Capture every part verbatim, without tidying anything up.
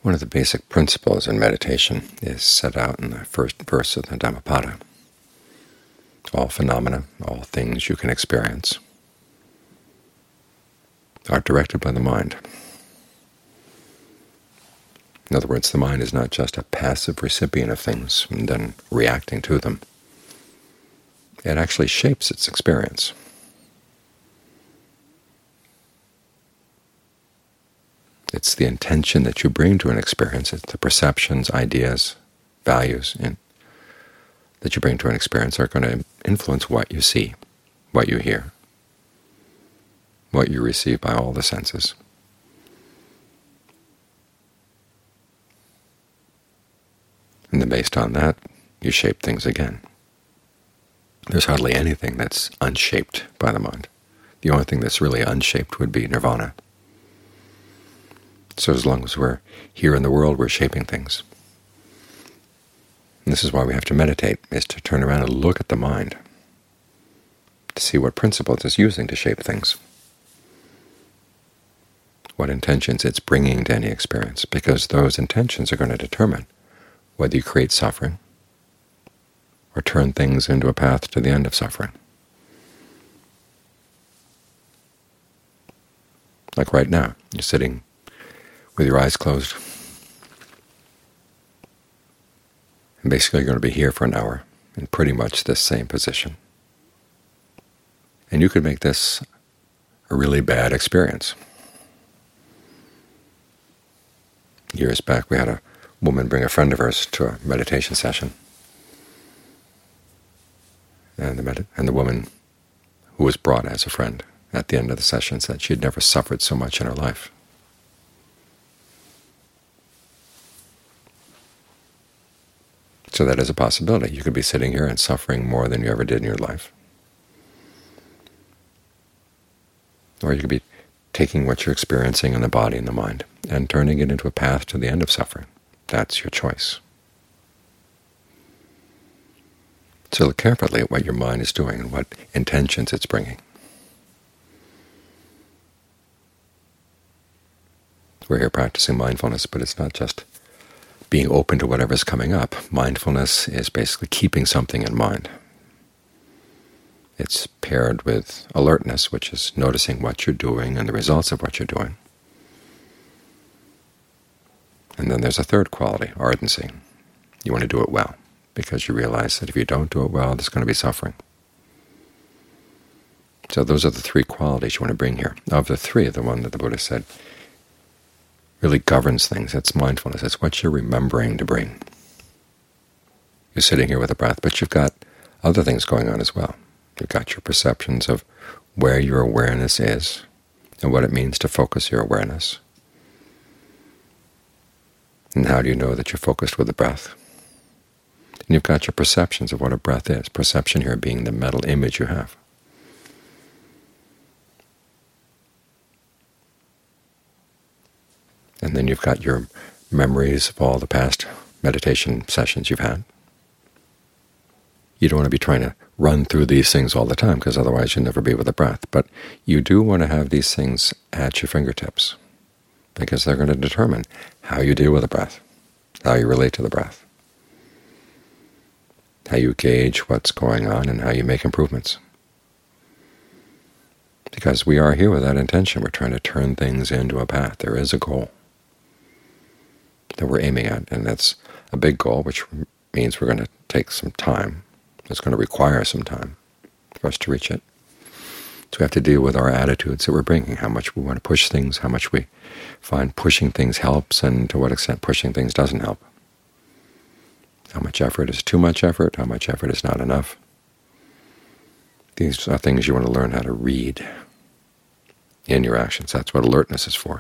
One of the basic principles in meditation is set out in the first verse of the Dhammapada. All phenomena, all things you can experience, are directed by the mind. In other words, the mind is not just a passive recipient of things and then reacting to them. It actually shapes its experience. It's the intention that you bring to an experience. It's the perceptions, ideas, values in, that you bring to an experience are going to influence what you see, what you hear, what you receive by all the senses. And then based on that, you shape things again. There's hardly anything that's unshaped by the mind. The only thing that's really unshaped would be nirvana. So as long as we're here in the world, we're shaping things. And this is why we have to meditate, is to turn around and look at the mind, to see what principles it's using to shape things, what intentions it's bringing to any experience, because those intentions are going to determine whether you create suffering or turn things into a path to the end of suffering. Like right now, you're sitting with your eyes closed, and basically you're going to be here for an hour in pretty much this same position. And you could make this a really bad experience. Years back we had a woman bring a friend of hers to a meditation session, and the, med and the woman who was brought as a friend at the end of the session said she had never suffered so much in her life. So that is a possibility. You could be sitting here and suffering more than you ever did in your life. Or you could be taking what you're experiencing in the body and the mind and turning it into a path to the end of suffering. That's your choice. So look carefully at what your mind is doing and what intentions it's bringing. We're here practicing mindfulness, but it's not just being open to whatever's coming up. Mindfulness is basically keeping something in mind. It's paired with alertness, which is noticing what you're doing and the results of what you're doing. And then there's a third quality, ardency. You want to do it well, because you realize that if you don't do it well, there's going to be suffering. So those are the three qualities you want to bring here. Of the three, the one that the Buddha said really governs things, it's mindfulness. It's what you're remembering to bring. You're sitting here with a breath, but you've got other things going on as well. You've got your perceptions of where your awareness is and what it means to focus your awareness. And how do you know that you're focused with the breath? And you've got your perceptions of what a breath is, perception here being the mental image you have. And then you've got your memories of all the past meditation sessions you've had. You don't want to be trying to run through these things all the time, because otherwise you'll never be with the breath. But you do want to have these things at your fingertips, because they're going to determine how you deal with the breath, how you relate to the breath, how you gauge what's going on, and how you make improvements. Because we are here with that intention. We're trying to turn things into a path. There is a goal that we're aiming at, and that's a big goal, which means we're going to take some time. It's going to require some time for us to reach it. So we have to deal with our attitudes that we're bringing, how much we want to push things, how much we find pushing things helps, and to what extent pushing things doesn't help. How much effort is too much effort, how much effort is not enough. These are things you want to learn how to read in your actions. That's what alertness is for.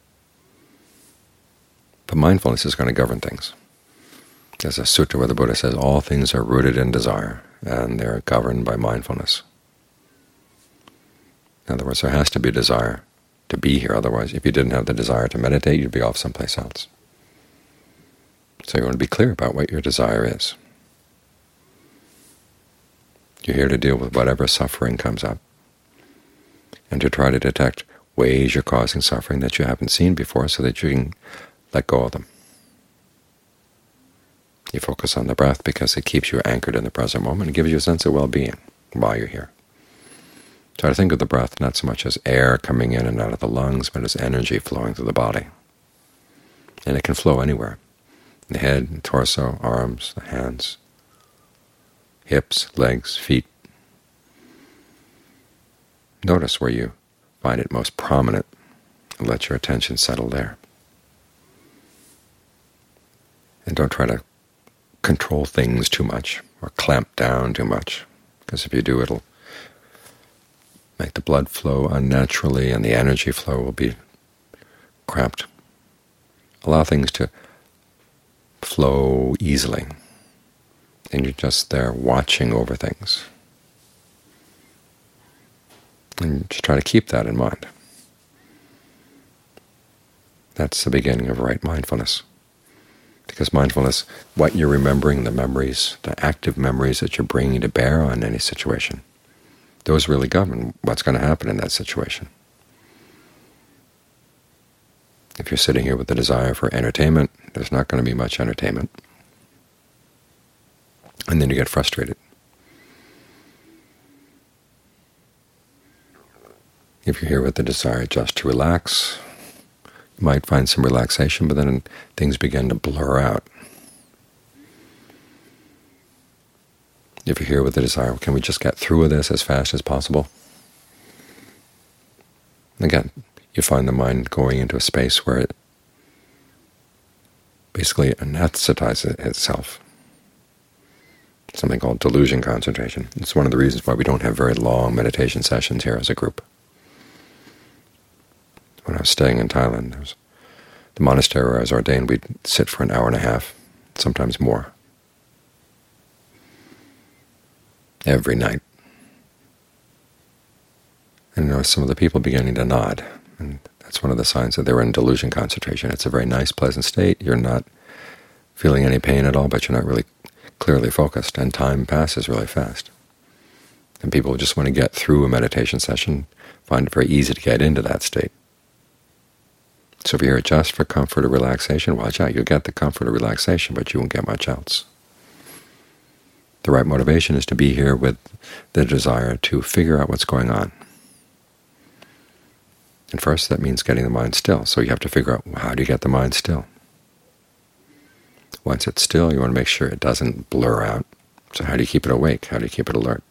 But mindfulness is going to govern things. There's a sutta where the Buddha says all things are rooted in desire, and they're governed by mindfulness. In other words, there has to be a desire to be here. Otherwise, if you didn't have the desire to meditate, you'd be off someplace else. So you want to be clear about what your desire is. You're here to deal with whatever suffering comes up, and to try to detect ways you're causing suffering that you haven't seen before so that you can let go of them. You focus on the breath because it keeps you anchored in the present moment and gives you a sense of well-being while you're here. Try to think of the breath not so much as air coming in and out of the lungs, but as energy flowing through the body. And it can flow anywhere: the head, torso, arms, the hands, hips, legs, feet. Notice where you find it most prominent and let your attention settle there. And don't try to control things too much or clamp down too much, because if you do, it'll make the blood flow unnaturally and the energy flow will be cramped. Allow things to flow easily, and you're just there watching over things. And just try to keep that in mind. That's the beginning of right mindfulness. Because mindfulness, what you're remembering, the memories, the active memories that you're bringing to bear on any situation, those really govern what's going to happen in that situation. If you're sitting here with the desire for entertainment, there's not going to be much entertainment. And then you get frustrated. If you're here with the desire just to relax, you might find some relaxation, but then things begin to blur out. If you're here with the desire, can we just get through with this as fast as possible? Again, you find the mind going into a space where it basically anesthetizes itself. Something called delusion concentration. It's one of the reasons why we don't have very long meditation sessions here as a group. When I was staying in Thailand, there was the monastery where I was ordained, we'd sit for an hour and a half, sometimes more, every night. And you know, some of the people beginning to nod, and that's one of the signs that they were in delusion concentration. It's a very nice, pleasant state. You're not feeling any pain at all, but you're not really clearly focused, and time passes really fast. And people who just want to get through a meditation session find it very easy to get into that state. So if you're here just for comfort or relaxation, watch out. You'll get the comfort or relaxation, but you won't get much else. The right motivation is to be here with the desire to figure out what's going on. And first, that means getting the mind still. So you have to figure out, well, how do you get the mind still? Once it's still, you want to make sure it doesn't blur out. So how do you keep it awake? How do you keep it alert?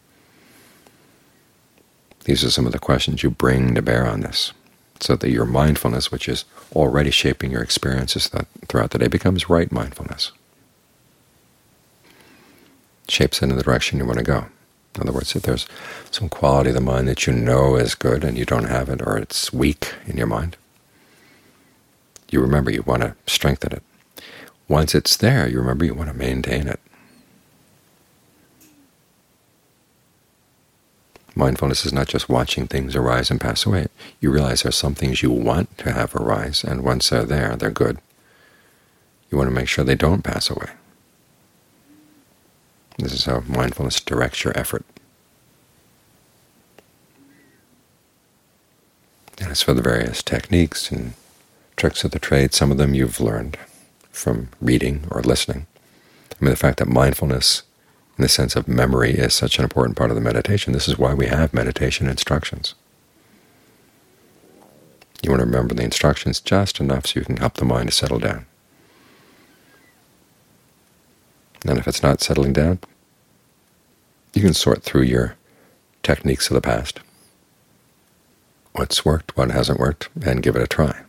These are some of the questions you bring to bear on this, so that your mindfulness, which is already shaping your experiences throughout the day, becomes right mindfulness. It shapes it in the direction you want to go. In other words, if there's some quality of the mind that you know is good and you don't have it, or it's weak in your mind, you remember you want to strengthen it. Once it's there, you remember you want to maintain it. Mindfulness is not just watching things arise and pass away. You realize there's some things you want to have arise, and once they're there, they're good. You want to make sure they don't pass away. This is how mindfulness directs your effort. And as for the various techniques and tricks of the trade, some of them you've learned from reading or listening. I mean, the fact that mindfulness, in the sense of memory, is such an important part of the meditation. This is why we have meditation instructions. You want to remember the instructions just enough so you can help the mind to settle down. And if it's not settling down, you can sort through your techniques of the past, what's worked, what hasn't worked, and give it a try.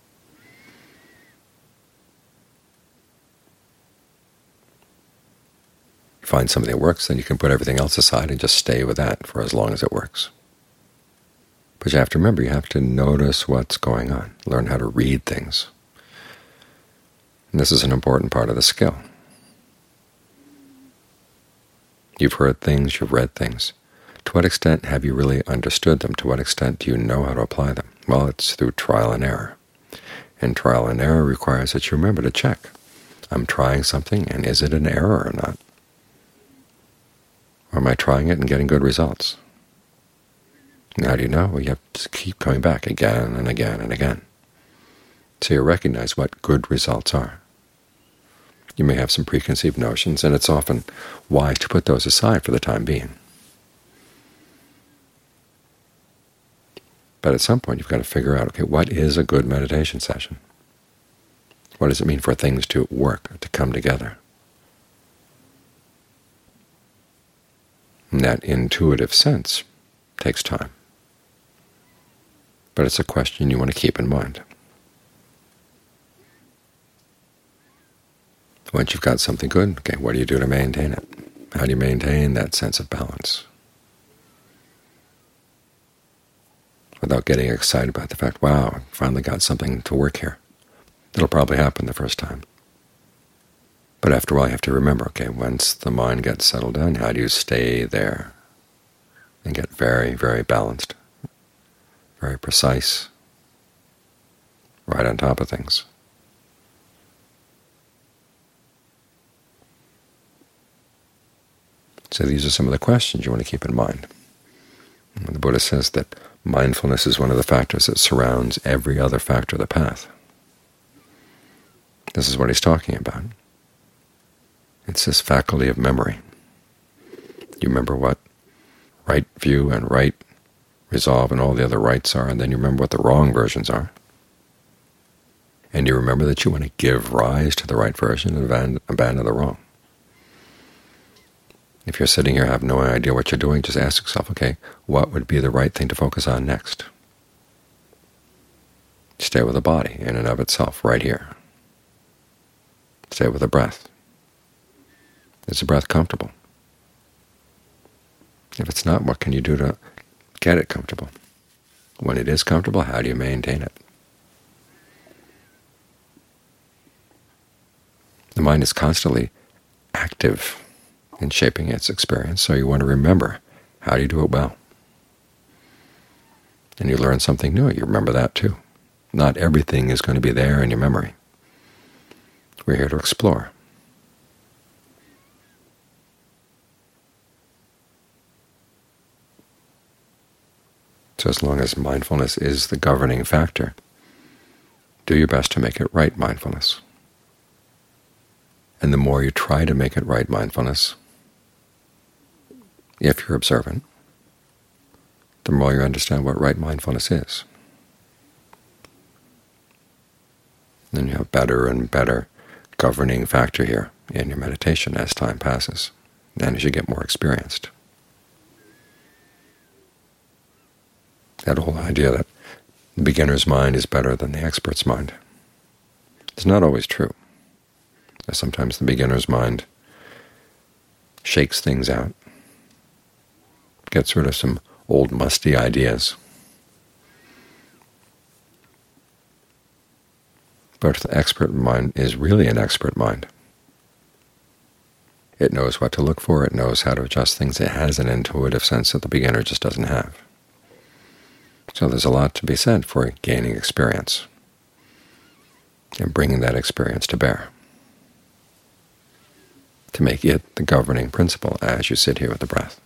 Find something that works, then you can put everything else aside and just stay with that for as long as it works. But you have to remember, you have to notice what's going on, learn how to read things. And this is an important part of the skill. You've heard things, you've read things. To what extent have you really understood them? To what extent do you know how to apply them? Well, it's through trial and error. And trial and error requires that you remember to check. I'm trying something, and is it an error or not? Or am I trying it and getting good results? And how do you know? Well, you have to keep coming back again and again and again. So you recognize what good results are. You may have some preconceived notions, and it's often wise to put those aside for the time being. But at some point you've got to figure out, okay, what is a good meditation session? What does it mean for things to work, to come together? And that intuitive sense takes time. But it's a question you want to keep in mind. Once you've got something good, okay, what do you do to maintain it? How do you maintain that sense of balance without getting excited about the fact, wow, I finally got something to work here? It'll probably happen the first time. But after a while you have to remember, okay, once the mind gets settled down, how do you stay there and get very, very balanced, very precise, right on top of things? So these are some of the questions you want to keep in mind. And the Buddha says that mindfulness is one of the factors that surrounds every other factor of the path. This is what he's talking about. It's this faculty of memory. You remember what right view and right resolve and all the other rights are, and then you remember what the wrong versions are. And you remember that you want to give rise to the right version and abandon the wrong. If you're sitting here, have no idea what you're doing, just ask yourself, okay, what would be the right thing to focus on next? Stay with the body in and of itself right here. Stay with the breath. Is the breath comfortable? If it's not, what can you do to get it comfortable? When it is comfortable, how do you maintain it? The mind is constantly active in shaping its experience, so you want to remember, how do you do it well? And you learn something new, you remember that too. Not everything is going to be there in your memory. We're here to explore. So as long as mindfulness is the governing factor, do your best to make it right mindfulness. And the more you try to make it right mindfulness, if you're observant, the more you understand what right mindfulness is. Then you have better and better governing factor here in your meditation as time passes, and as you get more experienced. That whole idea that the beginner's mind is better than the expert's mind is not always true. Sometimes the beginner's mind shakes things out, gets rid of some old musty ideas. But the expert mind is really an expert mind. It knows what to look for, it knows how to adjust things, it has an intuitive sense that the beginner just doesn't have. So there's a lot to be said for gaining experience and bringing that experience to bear, to make it the governing principle as you sit here with the breath.